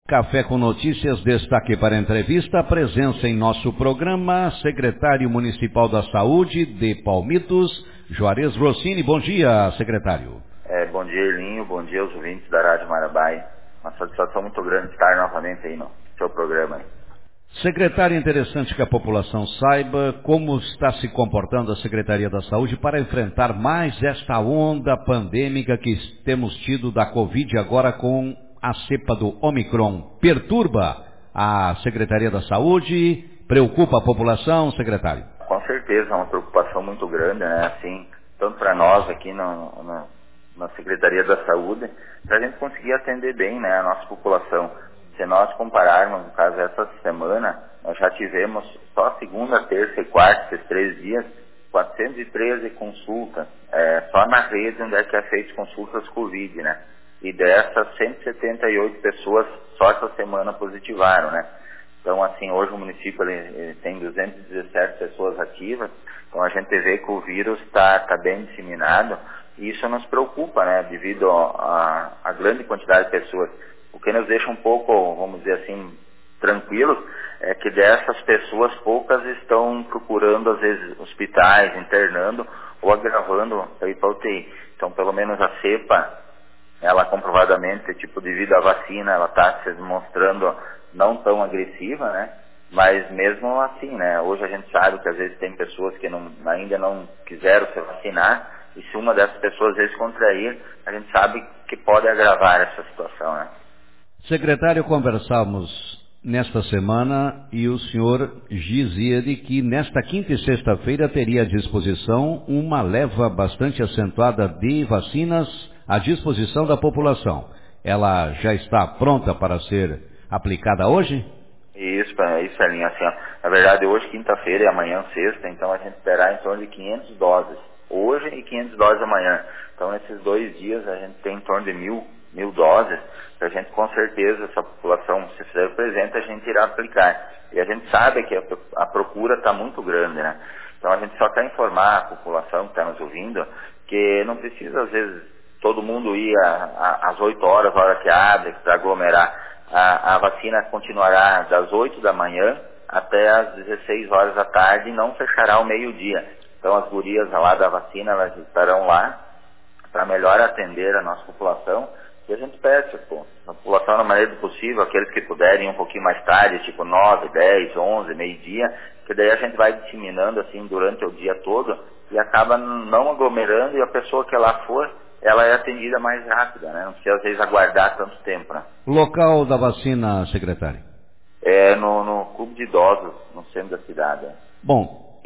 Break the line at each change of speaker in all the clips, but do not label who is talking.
Café com Notícias, destaque para a entrevista, presença em nosso programa, secretário municipal da Saúde de Palmitos, Juarez Rossini. Bom dia, secretário.
Bom dia, Erlinho, bom dia aos ouvintes da Rádio Marabá. Uma satisfação muito grande estar novamente aí no seu programa.
Secretário, é interessante que a população saiba como está se comportando a Secretaria da Saúde para enfrentar mais esta onda pandêmica que temos tido da Covid agora com a cepa do Omicron. Perturba a Secretaria da Saúde? Preocupa a população, secretário?
Com certeza, é uma preocupação muito grande, né? Assim, tanto para nós aqui na Secretaria da Saúde, para a gente conseguir atender bem, né, a nossa população. Se nós compararmos, no caso, essa semana, nós já tivemos só segunda, terça e quarta, esses 3 dias, 413 consultas, só na rede onde é que é feito consultas Covid, né? E dessas, 178 pessoas só essa semana positivaram, né? Então, assim, hoje o município ele tem 217 pessoas ativas, então a gente vê que o vírus está bem disseminado, e isso nos preocupa, né? Devido à grande quantidade de pessoas. O que nos deixa um pouco, vamos dizer assim, tranquilos, é que dessas pessoas, poucas estão procurando, às vezes, hospitais, internando ou agravando para ir para UTI. Então, pelo menos a cepa, ela comprovadamente, tipo, devido à vacina, ela está se demonstrando não tão agressiva, né? Mas mesmo assim, né? Hoje a gente sabe que às vezes tem pessoas que ainda não quiseram se vacinar, e se uma dessas pessoas às vezes contrair, a gente sabe que pode agravar essa situação, né?
Secretário, conversamos nesta semana e o senhor dizia de que nesta quinta e sexta-feira teria à disposição uma leva bastante acentuada de vacinas à disposição da população. Ela já está pronta para ser aplicada hoje?
Isso, Elinho, assim, ó, na verdade hoje quinta-feira e amanhã sexta, então a gente terá em torno de 500 doses, hoje e 500 doses amanhã. Então nesses 2 dias a gente tem em torno de mil doses, que a gente com certeza, se a população se fizer presente, a gente irá aplicar. E a gente sabe que a procura está muito grande, né? Então a gente só quer informar a população que está nos ouvindo que não precisa às vezes todo mundo ir às 8 horas, a hora que abre, para aglomerar. A vacina continuará das 8 da manhã até as 16 horas da tarde e não fechará ao meio-dia. Então as gurias lá da vacina, elas estarão lá para melhor atender a nossa população. E a gente pede, a população na maneira do possível, aqueles que puderem um pouquinho mais tarde, tipo 9, 10, 11, meio-dia, que daí a gente vai disseminando assim durante o dia todo e acaba não aglomerando, e a pessoa que lá for, ela é atendida mais rápida, né? Não precisa às vezes aguardar tanto tempo, né?
Local da vacina, secretário?
É no Clube de Idosos, no centro da cidade.
Bom,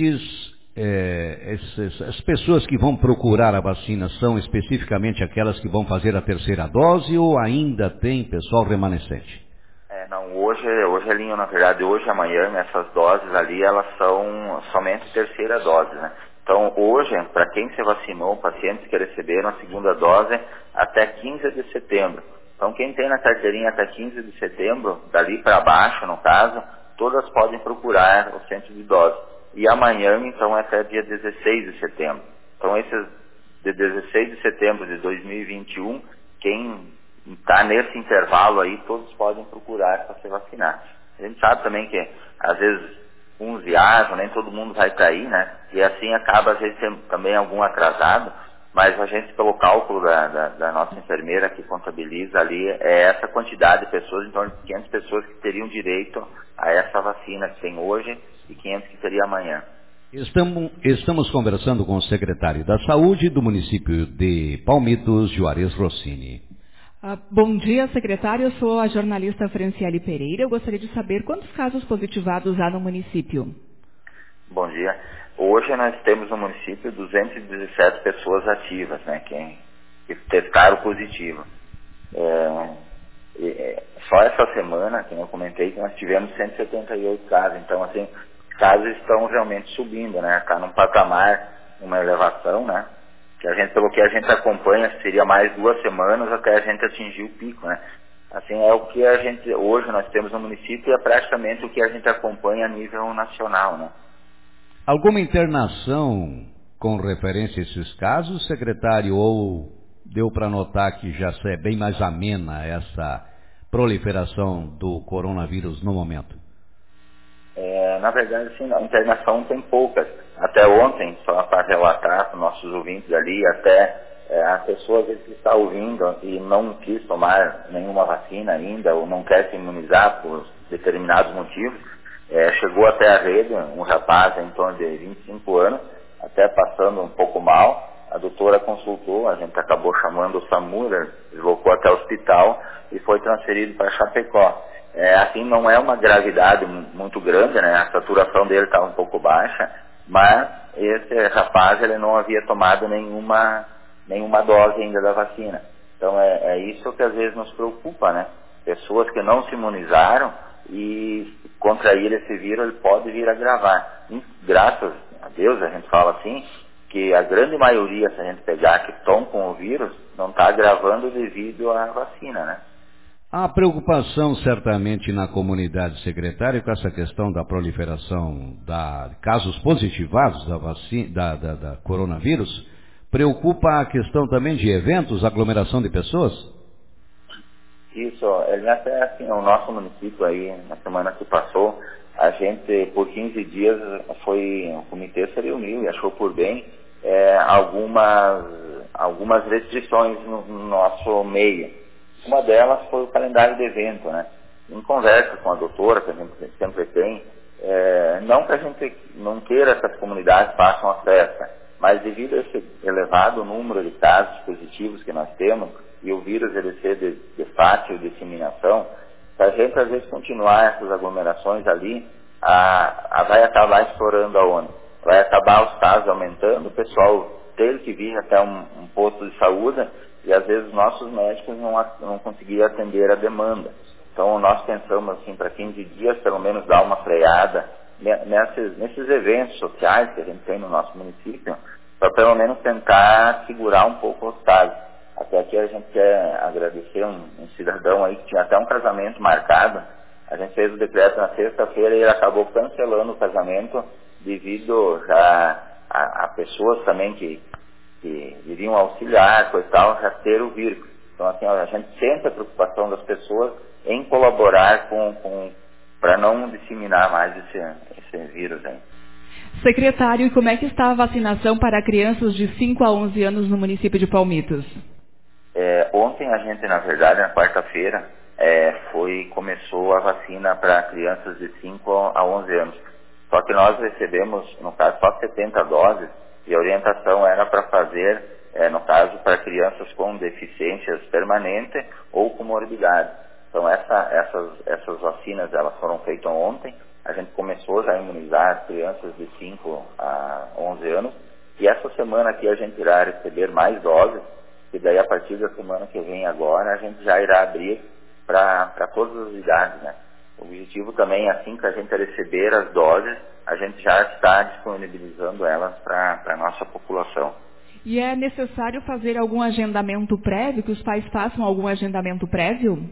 as pessoas que vão procurar a vacina são especificamente aquelas que vão fazer a terceira dose ou ainda tem pessoal remanescente?
Não, hoje, Elinho, na verdade, hoje e amanhã, essas doses ali, elas são somente terceira dose, né? Então, hoje, para quem se vacinou, pacientes que receberam a segunda dose, até 15 de setembro. Então, quem tem na carteirinha até 15 de setembro, dali para baixo, no caso, todas podem procurar o centro de idosos. E amanhã, então, é até dia 16 de setembro. Então, esses de 16 de setembro de 2021, quem está nesse intervalo aí, todos podem procurar para se vacinar. A gente sabe também que, às vezes, uns viajam, nem todo mundo vai cair, né? E assim acaba, às vezes, tendo também algum atrasado, mas a gente, pelo cálculo da nossa enfermeira que contabiliza ali, é essa quantidade de pessoas, em torno de 500 pessoas que teriam direito a essa vacina que tem hoje e 500 que teria amanhã.
Estamos conversando com o secretário da Saúde do município de Palmitos, Juarez Rossini.
Bom dia, secretário. Eu sou a jornalista Franciele Pereira. Eu gostaria de saber quantos casos positivados há no município. Bom dia.
Hoje nós temos no município 217 pessoas ativas, né, que testaram positivo. Só essa semana, como eu comentei, que nós tivemos 178 casos. Então, assim, os casos estão realmente subindo, né? Está num patamar, uma elevação, né? Que a gente, pelo que a gente acompanha, seria mais 2 semanas até a gente atingir o pico, né? Assim, é o que a gente, hoje nós temos no município e é praticamente o que a gente acompanha a nível nacional, né?
Alguma internação com referência a esses casos, secretário, ou deu para notar que já é bem mais amena essa proliferação do coronavírus no momento?
Na verdade, sim, a internação tem poucas. Até ontem, só para relatar para os nossos ouvintes ali, até a pessoa às vezes que está ouvindo e não quis tomar nenhuma vacina ainda, ou não quer se imunizar por determinados motivos, chegou até a rede, um rapaz em torno de 25 anos, até passando um pouco mal. A doutora consultou, a gente acabou chamando o SAMU, ele deslocou até o hospital e foi transferido para Chapecó. Assim, não é uma gravidade muito grande, né? A saturação dele estava um pouco baixa, mas esse rapaz ele não havia tomado nenhuma dose ainda da vacina. Então é isso que às vezes nos preocupa, né? Pessoas que não se imunizaram e contrair esse vírus, ele pode vir a agravar. E, graças a Deus, a gente fala assim, que a grande maioria, se a gente pegar, que estão com o vírus, não está agravando devido à vacina, né?
Há preocupação certamente na comunidade, secretário, com essa questão da proliferação de casos positivados da vacina, da coronavírus. Preocupa a questão também de eventos, aglomeração de pessoas?
Isso, ele até assim, o nosso município aí, na semana que passou, a gente por 15 dias o comitê se reuniu e achou por bem algumas restrições no nosso meio. Uma delas foi o calendário de evento, né? Em conversa com a doutora, que a gente sempre tem, não que a gente não queira que as comunidades façam a festa, mas devido a esse elevado número de casos positivos que nós temos, e o vírus ele ser de fácil disseminação, se a gente às vezes continuar essas aglomerações ali, vai acabar estourando aonde? Vai acabar os casos aumentando, o pessoal ter que vir até um posto de saúde, e às vezes nossos médicos não conseguiam atender a demanda. Então nós pensamos assim, para 15 dias pelo menos dar uma freada nesses eventos sociais que a gente tem no nosso município, para pelo menos tentar segurar um pouco os casos. Até aqui a gente quer agradecer um cidadão aí que tinha até um casamento marcado. A gente fez o decreto na sexta-feira e ele acabou cancelando o casamento devido a pessoas também que iriam auxiliar, coisa e tal, já ter o vírus. Então, assim, a gente sente a preocupação das pessoas em colaborar para não disseminar mais esse vírus aí.
Secretário, e como é que está a vacinação para crianças de 5 a 11 anos no município de Palmitos?
Ontem a gente, na verdade, na quarta-feira, começou a vacina para crianças de 5 a 11 anos. Só que nós recebemos, no caso, só 70 doses, e a orientação era para fazer, no caso, para crianças com deficiências permanentes ou comorbidade. Então, essas vacinas, elas foram feitas ontem. A gente começou já a imunizar as crianças de 5 a 11 anos. E essa semana aqui a gente irá receber mais doses. E daí, a partir da semana que vem agora, a gente já irá abrir para todas as idades, né? O objetivo também, assim que a gente receber as doses, a gente já está disponibilizando elas para a nossa população.
E é necessário fazer algum agendamento prévio, que os pais façam algum agendamento prévio?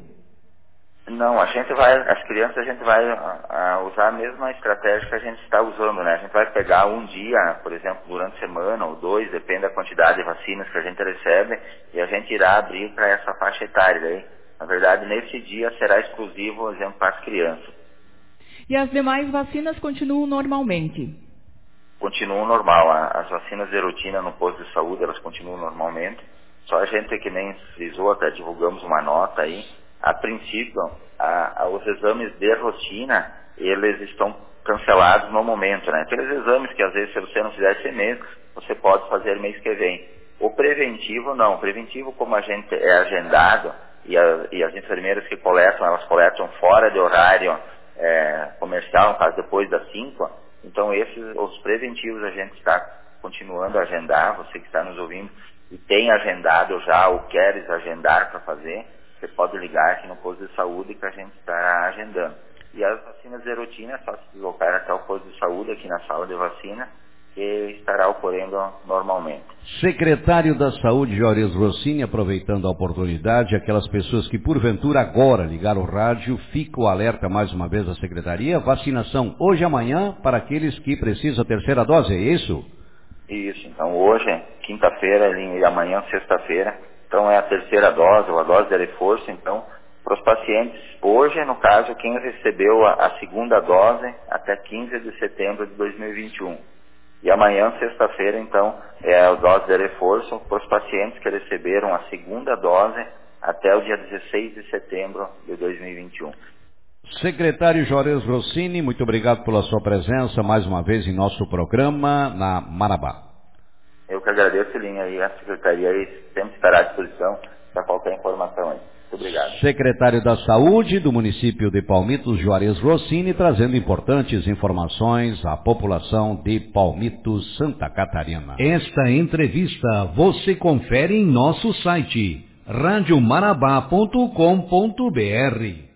Não, as crianças a gente vai usar a mesma estratégia que a gente está usando, né? A gente vai pegar um dia, por exemplo, durante a semana ou 2, depende da quantidade de vacinas que a gente recebe, e a gente irá abrir para essa faixa etária. Daí, na verdade, nesse dia será exclusivo, por exemplo, para as crianças.
E as demais vacinas continuam normalmente?
Continuam normal. As vacinas de rotina no posto de saúde, elas continuam normalmente. Só a gente, que nem frisou, até divulgamos uma nota aí. A princípio, os exames de rotina, eles estão cancelados no momento, né? Aqueles exames que às vezes, se você não fizer esse mês, você pode fazer mês que vem. O preventivo, não. O preventivo, como a gente é agendado, e as enfermeiras que coletam, elas coletam fora de horário comercial, no caso depois das 5, então os preventivos a gente está continuando a agendar. Você que está nos ouvindo e tem agendado já ou queres agendar para fazer, você pode ligar aqui no posto de saúde que a gente está agendando. E as vacinas de rotina é só se deslocar até o posto de saúde aqui na sala de vacina, que estará ocorrendo normalmente.
Secretário da Saúde, Juarez Rossini, aproveitando a oportunidade, aquelas pessoas que porventura agora ligaram o rádio, fica o alerta mais uma vez da Secretaria, vacinação hoje e amanhã para aqueles que precisam da terceira dose, é isso?
Isso, então hoje, quinta-feira e amanhã, sexta-feira, então é a terceira dose ou a dose de reforço, então para os pacientes, hoje, no caso, quem recebeu a segunda dose até 15 de setembro de 2021. E amanhã, sexta-feira, então, é a dose de reforço para os pacientes que receberam a segunda dose até o dia 16 de setembro de 2021.
Secretário Juarez Rossini, muito obrigado pela sua presença mais uma vez em nosso programa na Marabá.
Eu que agradeço, Linha, e a Secretaria aí sempre estará à disposição para qualquer informação aí. Muito obrigado.
Secretário da Saúde do município de Palmitos, Juarez Rossini, trazendo importantes informações à população de Palmitos, Santa Catarina. Esta entrevista você confere em nosso site radiomarabá.com.br.